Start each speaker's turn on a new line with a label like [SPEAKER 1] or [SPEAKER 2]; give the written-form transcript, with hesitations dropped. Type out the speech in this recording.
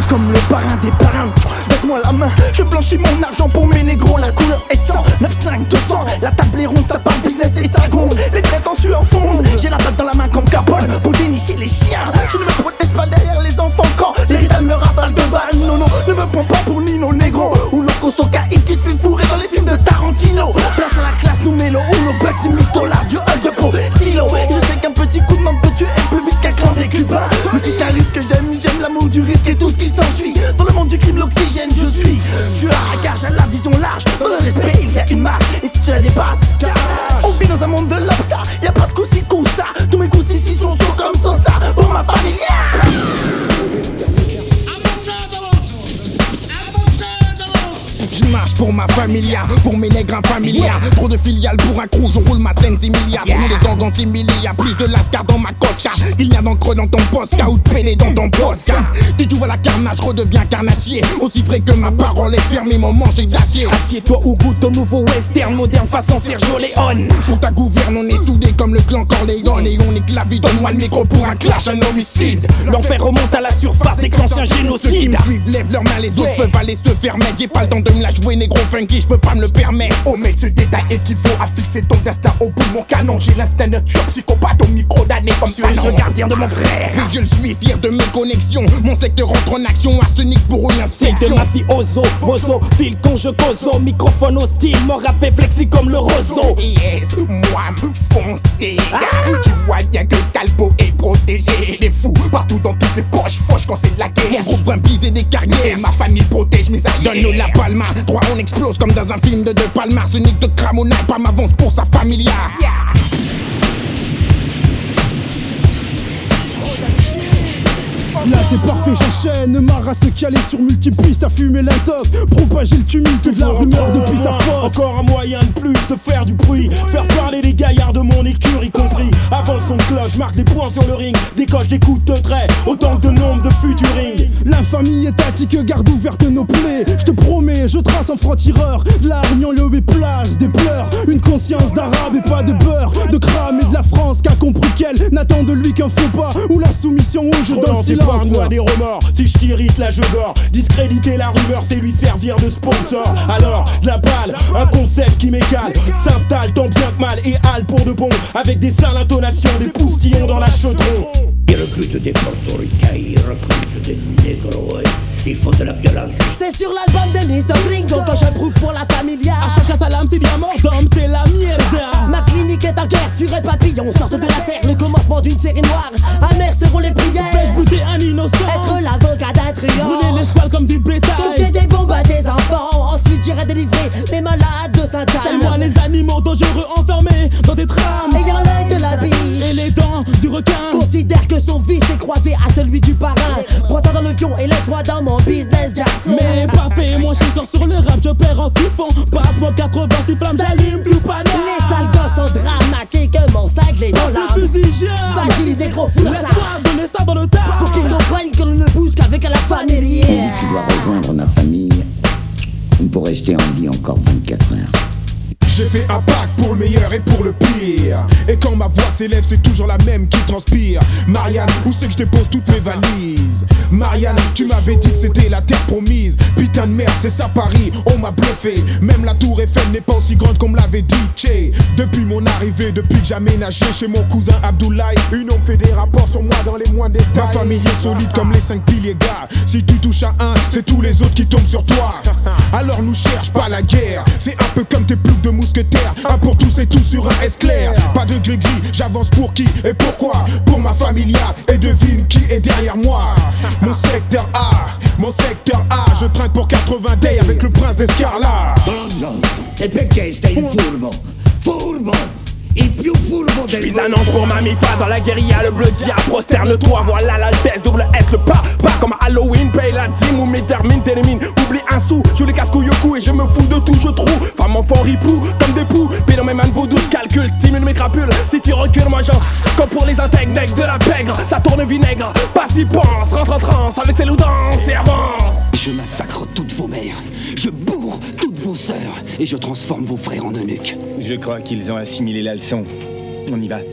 [SPEAKER 1] comme le parrain des parrains. Baisse-moi la main, je blanchis mon argent pour mes négros. La couleur est 100, 95, 200. La table est ronde, ça parle business et ça gronde. Les traites en sueur fondent. J'ai la balle dans la main comme Capone pour dénicher les chiens. Je ne me protège pas derrière les enfants quand les rital me ravalent de balles. Non, non, ne me prends pas pour Nino Negro ou le costaud caïd qui se fait fourrer dans les films de Tarantino. Place à la classe, nous mélo ou nos bugs, c'est Mistola, Dieu de peau, stylo. Et je sais qu'un petit coup de main peut tuer plus vite qu'un clan des Cubains. Mais c'est un risque que j'aime l'amour du risque et tout ce qui s'ensuit. Dans le monde du crime, l'oxygène, je suis un gars, j'ai la vision large. Dans le respect, il y a une marque, et si tu la dépasses, on vit dans un monde de l'homme, ça. Y'a pas de coups-ci, ça. Tous mes coups ici sont chauds comme ça. Pour ma famille,
[SPEAKER 2] je marche pour ma familia, pour mes nègres infamilias. Trop de filiales pour un crew, je roule ma scène 6 milliards. Pour nous les gangs en simili, y'a plus de lascar dans ma costa. Il y a d'encre dans ton poste, ou de pélé dans ton poste. Dès que tu vois la carnage, redeviens carnassier. Aussi vrai que ma parole est fermée, mon manger d'acier.
[SPEAKER 3] Assieds-toi ou goûte au nouveau western, moderne façon Sergio Leone.
[SPEAKER 2] Pour ta gouverne, on est soudés comme le clan Corleone. Et on est que la vie, donne-moi le micro pour un clash, un homicide.
[SPEAKER 3] L'enfer remonte à la surface, déclenche un génocide.
[SPEAKER 2] Ceux qui me suivent lèvent leurs mains, les autres peuvent aller se faire mettre. J'ai pas le temps de me la jouer, négro funky, j'peux pas me le permettre.
[SPEAKER 4] Omets ce détail équivaut à fixer ton destin au bout de mon canon. J'ai l'instinct de tueur psychopathe au micro d'année comme
[SPEAKER 3] tu es le gardien de mon frère.
[SPEAKER 2] Oui, je le suis, fier de mes connexions. Mon secteur entre en action, arsenic pour une inspection.
[SPEAKER 3] De mafioso, mozo, fil conjugoso. Microphone hostile, mon rap est flexi comme le roseau.
[SPEAKER 4] Yes, moi fonce tes gars. Tu vois bien que Talbot est protégé. Les fous partout dans toutes les poches, fauche quand c'est la guerre.
[SPEAKER 2] Mon groupe va biser des carrières.
[SPEAKER 4] Et ma famille protège mes alliés.
[SPEAKER 2] Donne-nous la palma, droit on explose comme dans un film de Palma. Arsenic de Cramona, pas m'avance pour sa familia.
[SPEAKER 5] Là c'est parfait, j'enchaîne, ma race calée sur multipistes, à fumer l'intox, propager le tumulte de la rumeur depuis sa force.
[SPEAKER 6] Encore un moyen de plus de faire du bruit, faire parler les gaillards de mon écurie compris. Avant le son de cloche, marque des points sur le ring, décoche des coups de trait, autant que de nombre de futurings.
[SPEAKER 5] L'infamie étatique, garde ouverte nos plaies. Je te promets, je trace un franc-tireur, de la hargne en lieu et place, des pleurs, une conscience d'arabe et pas de beurre, de crame et de la France qu'a compris qu'elle n'attend de lui qu'un faux pas ou la soumission au jeu dans le silence.
[SPEAKER 6] Moi des remords, si je t'irrite là je dors. Discréditer la rumeur c'est lui servir de sponsor. Alors de la balle, un concept qui m'égale, s'installe tant bien que mal et hale pour de bon. Avec des sales intonations, des poustillons dans la chaudron.
[SPEAKER 7] Ils recrutent des portoricains, ils recrutent des négros, ils font de la violence.
[SPEAKER 8] C'est sur l'album de Mr. Gringo quand je prouve pour la familia.
[SPEAKER 3] A chacun sa lame, c'est diamant d'homme, c'est la mierda.
[SPEAKER 8] Ma clinique est en guerre, furet papillon, sortent de la serre, le commencement d'une série noire. Amères seront les prières.
[SPEAKER 3] Fais-je buter un innocent,
[SPEAKER 8] être l'avocat d'un truand.
[SPEAKER 3] brûler les squales comme du bétail,
[SPEAKER 8] compter des bombes à des enfants. Ensuite j'irai délivrer les malades de Sainte-Anne.
[SPEAKER 3] tellement les animaux dangereux enfermés dans des trames,
[SPEAKER 8] ayant l'œil de la biche
[SPEAKER 3] et les dents du requin.
[SPEAKER 8] Considère que son vice est croisé à celui du parrain. Prends ça dans le fion et laisse-moi dans mon business, garçon.
[SPEAKER 3] Mais pas fait, moi je suis encore sur le rap, je perds en typhon. Passe-moi 86 flammes, j'allume tout panneau.
[SPEAKER 8] Les sales gosses sont dramatiquement cinglés dans
[SPEAKER 3] Passe
[SPEAKER 8] l'âme.
[SPEAKER 3] le fusil, j'ai
[SPEAKER 8] Vas-y, négro, fous ça
[SPEAKER 3] laisse-moi donner ça dans le tas.
[SPEAKER 8] pour qu'ils comprennent que l'on ne bouge qu'avec la famille.
[SPEAKER 7] Tu dois rejoindre ma famille pour rester en vie encore 24 heures.
[SPEAKER 2] J'ai fait un pacte pour le meilleur et pour le pire. Et quand ma voix s'élève, c'est toujours la même qui transpire. Marianne, où c'est que je dépose toutes mes valises? Marianne, tu m'avais dit que c'était la terre promise. Putain de merde, c'est ça Paris, on m'a bluffé. Même la tour Eiffel n'est pas aussi grande qu'on me l'avait dit, tché. Depuis mon arrivée, depuis que j'ai aménagé chez mon cousin Abdoulaye, une homme fait des rapports sur moi dans les moindres détails. Ma famille est solide comme les 5 piliers, gars. Si tu touches à un, c'est tous les autres qui tombent sur toi. Alors nous cherche pas la guerre. C'est un peu comme tes ploucs de mousquetaires. Un pour tous et tout sur un S clair. Pas de gris-gris, j'avance pour qui et pourquoi? Pour ma familia, et devine qui est derrière moi. Mon secteur A, je trinque pour 80 days avec le prince d'Escarlat.
[SPEAKER 7] E perché stai furbo? Furbo! Il più furbo
[SPEAKER 3] Je
[SPEAKER 7] del
[SPEAKER 3] suis un ange pour ma mifa, dans la guérilla, le bleu dia, prosterne-toi, voilà l'altesse, double S, le pas comme Halloween, paye la dîme ou m'étermine, t'élimine, oublie un sou, je les casse-couilles au cou et je me fous de tout, je trouve, femme enfant ripou, comme des poux, puis dans mes mains de vaudou, je calcule, stimule mes crapules, si tu recules, moi j'en, comme pour les intègres, de la pègre, ça tourne vinaigre, pas si pense, rentre en transe, avec ses loups danse et avance.
[SPEAKER 9] Je massacre toutes vos mères, je bourre toutes vos sœurs et je transforme vos frères en eunuques.
[SPEAKER 10] Je crois qu'ils ont assimilé la leçon. On y va.